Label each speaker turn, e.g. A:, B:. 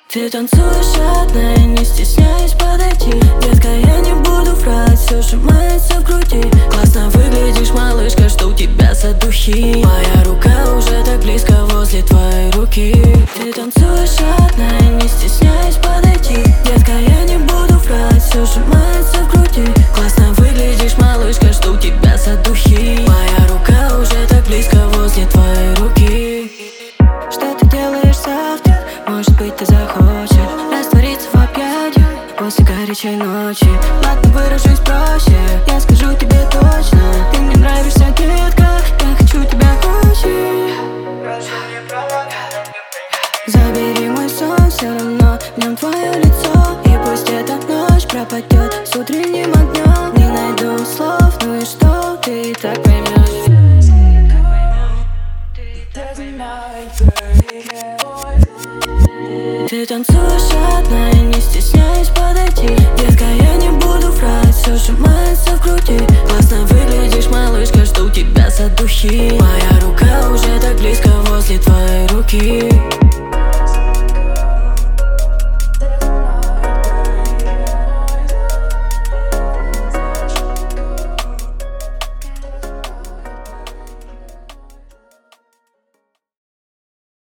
A: Ты танцуешь одна, не стесняясь подойти. Детка, я не буду врать, все сжимается в груди. Классно выглядишь, малышка, что у тебя за духи. Моя рука уже так близко возле твоей руки. Ты танцуешь одна, не стесняясь подойти. Детка, я не буду врать, все сжимается в груди. Классно выглядишь, малышка, что у тебя за духи. Моя рука уже так близко возле твоей руки. Что ты делаешь завтра? Может быть, ты захочешь раствориться в объятиях после горячей ночи. Ладно, выражусь проще, я скажу тебе точно. Ты мне нравишься, детка, я хочу тебя очень. Забери мой сон, все равно в нем твое лицо. И пусть эта ночь пропадет с утренним огнем. Не найду слов, ну и что, ты и так поймешь. Ты танцуешь одна, не стесняясь подойти. Детка, я не буду врать, все сжимается в груди. Классно выглядишь, малышка, что у тебя за духи. Моя рука уже так близко возле твоей руки.